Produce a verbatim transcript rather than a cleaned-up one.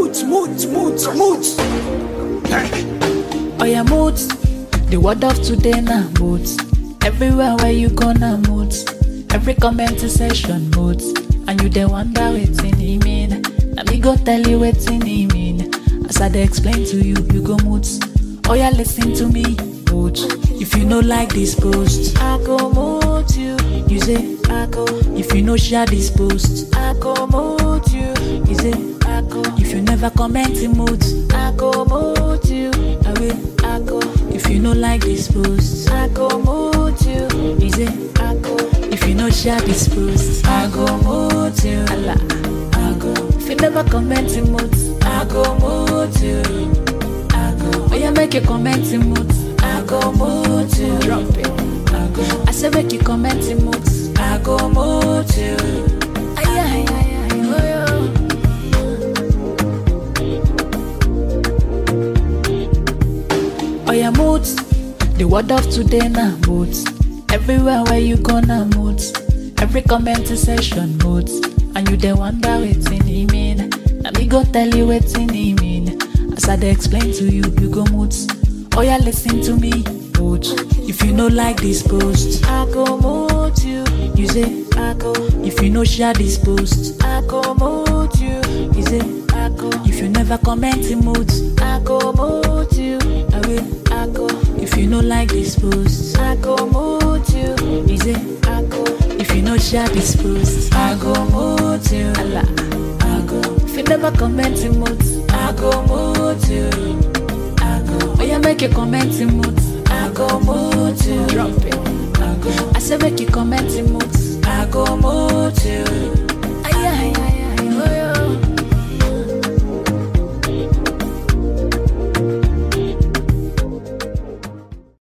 moot, moot, moot, moot. Oh yeah, mood. The word of today na mood. Everywhere where you gonna mood. Every comment session mood. And you dey wonder wetin he mean. Let me go tell you wetin he mean. As I dey explain to you, you go mood. Oh yeah, listen to me, mood. If you no like this post, I go mood you. You say I go. If you no share this post, I go mood you. You say I go. If you never comment in mood, I go mood you. I will, I go. If you no like this post, I go mood you. You say I go. If you no share this post, I go mood you. Allah, I go. If you never comment in mood, I go mood you. I go. Oh yeah, make you comment in mood, I go mood you. Drop it. I go. I say make you comment in mood, I go mood you. Ay ay ay ay, oh yo. Oh yeah, mood. The word of today na mood. Everywhere where you gonna mood. Every comment session mood. And you dey wonder wetin he mean. Let me go tell you wetin he mean. As I dey explain to you, you go mood. Oh yeah, listen to me, mood. If you no like this post, I go mood you. You say I go. If you no share this post, I go mood you. You say I go. If you never comment in mood, I go mood you. I will, I go. If you no like this post, I go mood you. You say I go. If you no share this post, I go mood you. Allah, I go. If you never comment in mood, I go mood you. I go. Oh yeah, make you comment in mood, I go mood you. Drop it. I go. I say make you comment in mood, I go mood you. Ay ay ay.